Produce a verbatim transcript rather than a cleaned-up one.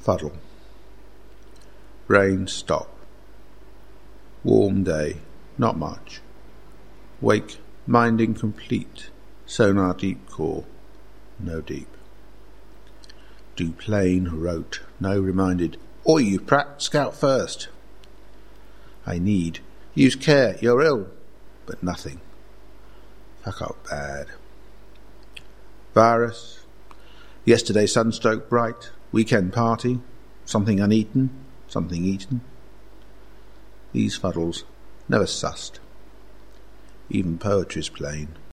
Fuddle. Rain stop. Warm day, not much. Wake, mind incomplete. Sonar deep core, no deep. Do plain, wrote, no reminded. Oi, you prat, scout first. I need, use care, you're ill. But nothing. Fuck up bad. Virus. Yesterday sunstroke bright. Weekend party. Something uneaten. Something eaten. These fuddles, never sussed. Even poetry's plain.